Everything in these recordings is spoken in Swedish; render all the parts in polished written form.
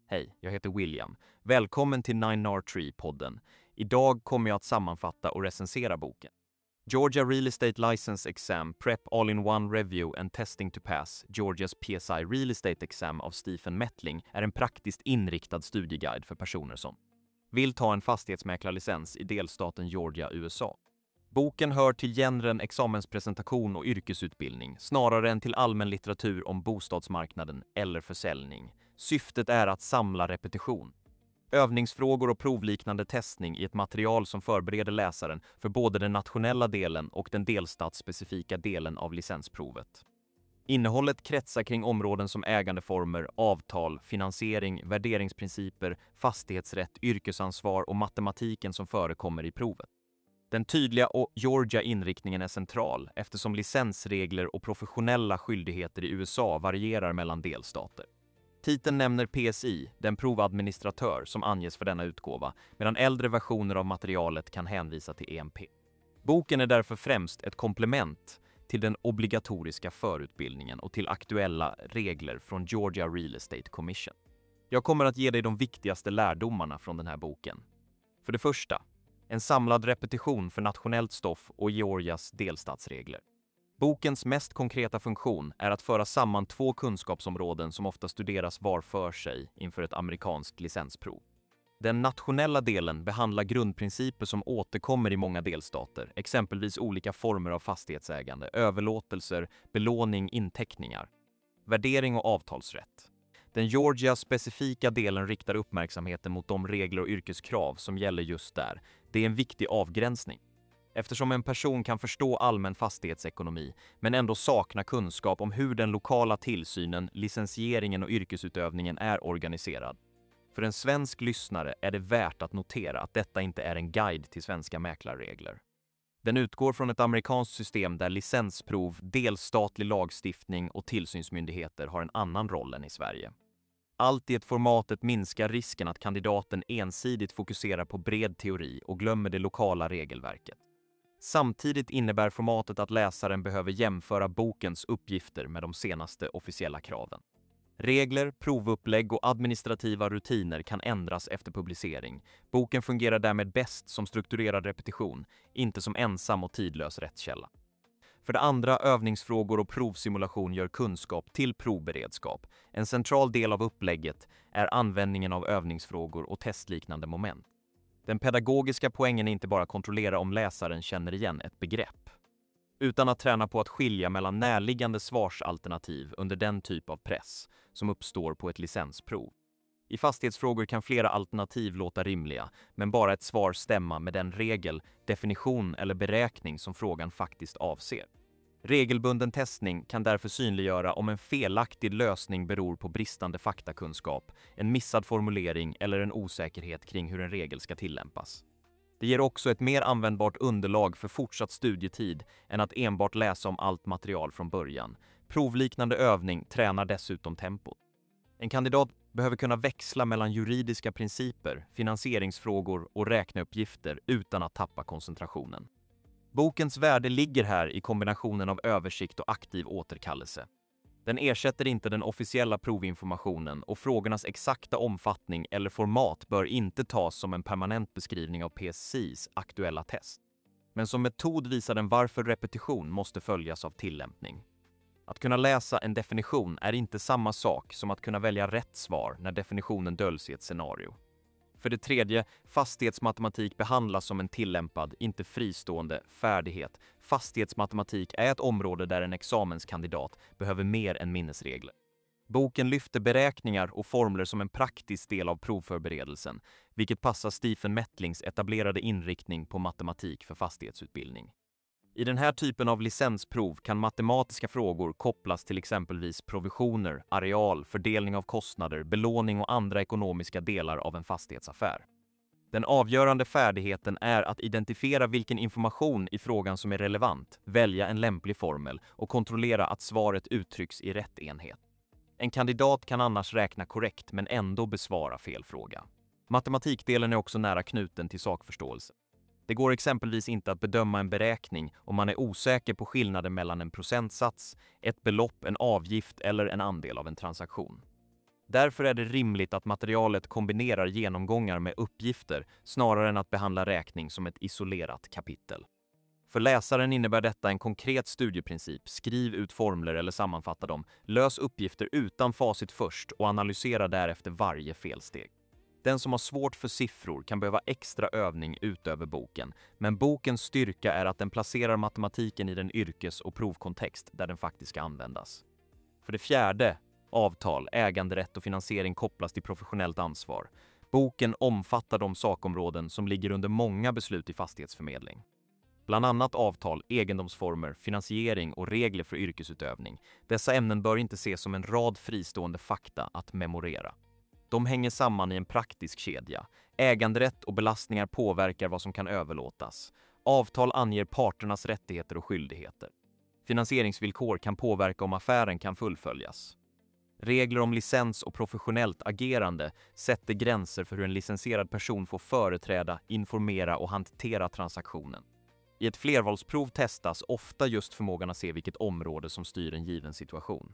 Hej, jag heter William. Välkommen till 9R3-podden. Idag kommer jag att sammanfatta och recensera boken. Georgia Real Estate License Exam, Prep All-in-One Review and Testing to Pass, Georgias PSI Real Estate Exam av Stephen Mettling är en praktiskt inriktad studieguide för personer som vill ta en fastighetsmäklarlicens i delstaten Georgia, USA. Boken hör till genren examenspresentation och yrkesutbildning, snarare än till allmän litteratur om bostadsmarknaden eller försäljning. Syftet är att samla repetition, övningsfrågor och provliknande testning i ett material som förbereder läsaren för både den nationella delen och den delstatsspecifika delen av licensprovet. Innehållet kretsar kring områden som ägandeformer, avtal, finansiering, värderingsprinciper, fastighetsrätt, yrkesansvar och matematiken som förekommer i provet. Den tydliga och Georgia-inriktningen är central eftersom licensregler och professionella skyldigheter i USA varierar mellan delstater. Titeln nämner PSI, den provadministratör som anges för denna utgåva, medan äldre versioner av materialet kan hänvisa till EMP. Boken är därför främst ett komplement till den obligatoriska förutbildningen och till aktuella regler från Georgia Real Estate Commission. Jag kommer att ge dig de viktigaste lärdomarna från den här boken. För det första, en samlad repetition för nationellt stoff och Georgias delstatsregler. Bokens mest konkreta funktion är att föra samman två kunskapsområden som ofta studeras var för sig inför ett amerikanskt licensprov. Den nationella delen behandlar grundprinciper som återkommer i många delstater, exempelvis olika former av fastighetsägande, överlåtelser, belåning, inteckningar, värdering och avtalsrätt. Den Georgia-specifika delen riktar uppmärksamheten mot de regler och yrkeskrav som gäller just där. Det är en viktig avgränsning. Eftersom en person kan förstå allmän fastighetsekonomi men ändå sakna kunskap om hur den lokala tillsynen, licensieringen och yrkesutövningen är organiserad. För en svensk lyssnare är det värt att notera att detta inte är en guide till svenska mäklarregler. Den utgår från ett amerikanskt system där licensprov, delstatlig lagstiftning och tillsynsmyndigheter har en annan roll än i Sverige. Allt i ett formatet minskar risken att kandidaten ensidigt fokuserar på bred teori och glömmer det lokala regelverket. Samtidigt innebär formatet att läsaren behöver jämföra bokens uppgifter med de senaste officiella kraven. Regler, provupplägg och administrativa rutiner kan ändras efter publicering. Boken fungerar därmed bäst som strukturerad repetition, inte som ensam och tidlös rättskälla. För det andra, övningsfrågor och provsimulation gör kunskap till provberedskap. En central del av upplägget är användningen av övningsfrågor och testliknande moment. Den pedagogiska poängen är inte bara att kontrollera om läsaren känner igen ett begrepp, utan att träna på att skilja mellan närliggande svarsalternativ under den typ av press som uppstår på ett licensprov. I fastighetsfrågor kan flera alternativ låta rimliga, men bara ett svar stämma med den regel, definition eller beräkning som frågan faktiskt avser. Regelbunden testning kan därför synliggöra om en felaktig lösning beror på bristande faktakunskap, en missad formulering eller en osäkerhet kring hur en regel ska tillämpas. Det ger också ett mer användbart underlag för fortsatt studietid än att enbart läsa om allt material från början. Provliknande övning tränar dessutom tempot. En kandidat behöver kunna växla mellan juridiska principer, finansieringsfrågor och räkneuppgifter utan att tappa koncentrationen. Bokens värde ligger här i kombinationen av översikt och aktiv återkallelse. Den ersätter inte den officiella provinformationen och frågornas exakta omfattning eller format bör inte tas som en permanent beskrivning av PSIs aktuella test. Men som metod visar den varför repetition måste följas av tillämpning. Att kunna läsa en definition är inte samma sak som att kunna välja rätt svar när definitionen döljs i ett scenario. För det tredje, fastighetsmatematik behandlas som en tillämpad, inte fristående, färdighet. Fastighetsmatematik är ett område där en examenskandidat behöver mer än minnesregler. Boken lyfter beräkningar och formler som en praktisk del av provförberedelsen, vilket passar Stephen Mettlings etablerade inriktning på matematik för fastighetsutbildning. I den här typen av licensprov kan matematiska frågor kopplas till exempelvis provisioner, areal, fördelning av kostnader, belåning och andra ekonomiska delar av en fastighetsaffär. Den avgörande färdigheten är att identifiera vilken information i frågan som är relevant, välja en lämplig formel och kontrollera att svaret uttrycks i rätt enhet. En kandidat kan annars räkna korrekt men ändå besvara fel fråga. Matematikdelen är också nära knuten till sakförståelse. Det går exempelvis inte att bedöma en beräkning om man är osäker på skillnaden mellan en procentsats, ett belopp, en avgift eller en andel av en transaktion. Därför är det rimligt att materialet kombinerar genomgångar med uppgifter snarare än att behandla räkning som ett isolerat kapitel. För läsaren innebär detta en konkret studieprincip: skriv ut formler eller sammanfatta dem, lös uppgifter utan facit först och analysera därefter varje felsteg. Den som har svårt för siffror kan behöva extra övning utöver boken, men bokens styrka är att den placerar matematiken i den yrkes- och provkontext där den faktiskt ska användas. För det fjärde, avtal, äganderätt och finansiering kopplas till professionellt ansvar. Boken omfattar de sakområden som ligger under många beslut i fastighetsförmedling. Bland annat avtal, egendomsformer, finansiering och regler för yrkesutövning. Dessa ämnen bör inte ses som en rad fristående fakta att memorera. De hänger samman i en praktisk kedja. Äganderätt och belastningar påverkar vad som kan överlåtas. Avtal anger parternas rättigheter och skyldigheter. Finansieringsvillkor kan påverka om affären kan fullföljas. Regler om licens och professionellt agerande sätter gränser för hur en licensierad person får företräda, informera och hantera transaktionen. I ett flervalsprov testas ofta just förmågan att se vilket område som styr en given situation.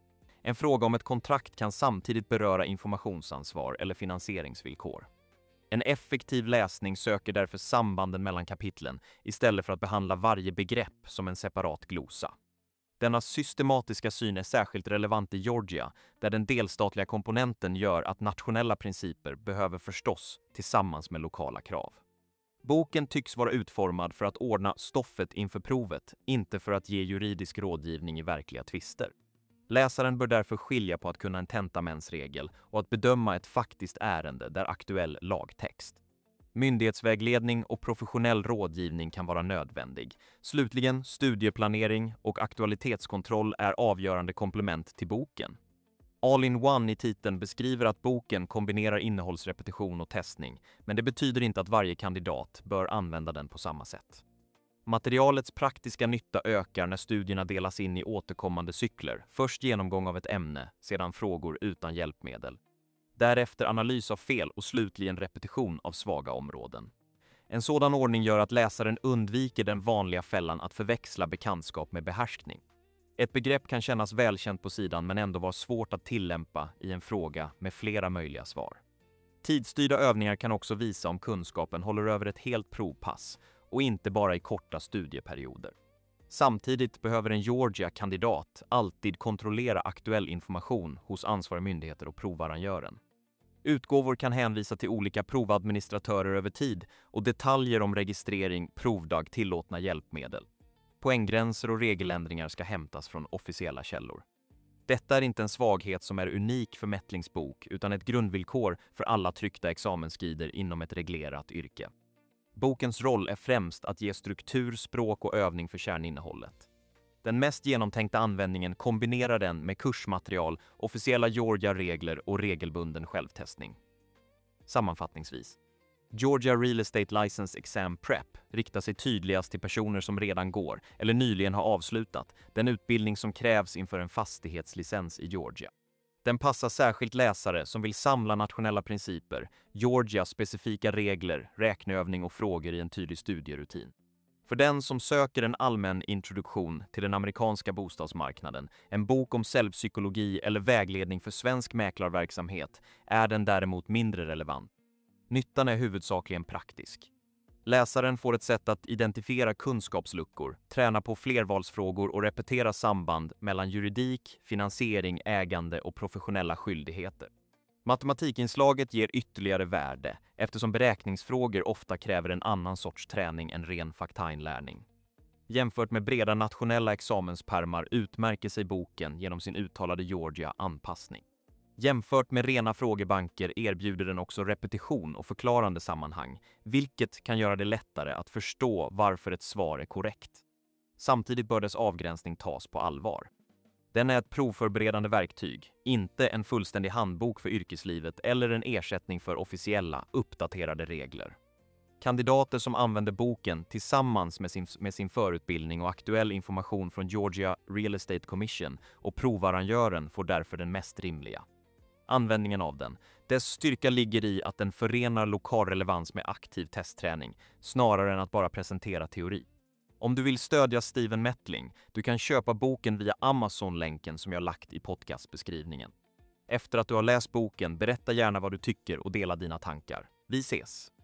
En fråga om ett kontrakt kan samtidigt beröra informationsansvar eller finansieringsvillkor. En effektiv läsning söker därför sambanden mellan kapitlen istället för att behandla varje begrepp som en separat glosa. Denna systematiska syn är särskilt relevant i Georgia, där den delstatliga komponenten gör att nationella principer behöver förstås tillsammans med lokala krav. Boken tycks vara utformad för att ordna stoffet inför provet, inte för att ge juridisk rådgivning i verkliga tvister. Läsaren bör därför skilja på att kunna en tentamensregel och att bedöma ett faktiskt ärende där aktuell lagtext. Myndighetsvägledning och professionell rådgivning kan vara nödvändig. Slutligen, studieplanering och aktualitetskontroll är avgörande komplement till boken. All-in-one i titeln beskriver att boken kombinerar innehållsrepetition och testning, men det betyder inte att varje kandidat bör använda den på samma sätt. Materialets praktiska nytta ökar när studierna delas in i återkommande cykler, först genomgång av ett ämne, sedan frågor utan hjälpmedel. Därefter analys av fel och slutligen repetition av svaga områden. En sådan ordning gör att läsaren undviker den vanliga fällan att förväxla bekantskap med behärskning. Ett begrepp kan kännas välkänt på sidan men ändå vara svårt att tillämpa i en fråga med flera möjliga svar. Tidsstyrda övningar kan också visa om kunskapen håller över ett helt provpass och inte bara i korta studieperioder. Samtidigt behöver en Georgia-kandidat alltid kontrollera aktuell information hos ansvariga myndigheter och provarrangören. Utgåvor kan hänvisa till olika provadministratörer över tid och detaljer om registrering, provdag, tillåtna hjälpmedel. Poänggränser och regeländringar ska hämtas från officiella källor. Detta är inte en svaghet som är unik för Mettlings bok utan ett grundvillkor för alla tryckta examensguider inom ett reglerat yrke. Bokens roll är främst att ge struktur, språk och övning för kärninnehållet. Den mest genomtänkta användningen kombinerar den med kursmaterial, officiella Georgia-regler och regelbunden självtestning. Sammanfattningsvis. Georgia Real Estate License Exam Prep riktar sig tydligast till personer som redan går eller nyligen har avslutat den utbildning som krävs inför en fastighetslicens i Georgia. Den passar särskilt läsare som vill samla nationella principer, Georgia-specifika regler, räkneövning och frågor i en tydlig studierutin. För den som söker en allmän introduktion till den amerikanska bostadsmarknaden, en bok om säljpsykologi eller vägledning för svensk mäklarverksamhet är den däremot mindre relevant. Nyttan är huvudsakligen praktisk. Läsaren får ett sätt att identifiera kunskapsluckor, träna på flervalsfrågor och repetera samband mellan juridik, finansiering, ägande och professionella skyldigheter. Matematikinslaget ger ytterligare värde eftersom beräkningsfrågor ofta kräver en annan sorts träning än ren faktainlärning. Jämfört med breda nationella examenspärmar utmärker sig boken genom sin uttalade Georgia-anpassning. Jämfört med rena frågebanker erbjuder den också repetition och förklarande sammanhang, vilket kan göra det lättare att förstå varför ett svar är korrekt. Samtidigt bör dess avgränsning tas på allvar. Den är ett provförberedande verktyg, inte en fullständig handbok för yrkeslivet eller en ersättning för officiella, uppdaterade regler. Kandidater som använder boken tillsammans med sin förutbildning och aktuell information från Georgia Real Estate Commission och provarrangören får därför den mest rimliga. Användningen av den. Dess styrka ligger i att den förenar lokal relevans med aktiv testträning, snarare än att bara presentera teori. Om du vill stödja Stephen Mettling, du kan köpa boken via Amazon-länken som jag lagt i podcastbeskrivningen. Efter att du har läst boken, berätta gärna vad du tycker och dela dina tankar. Vi ses!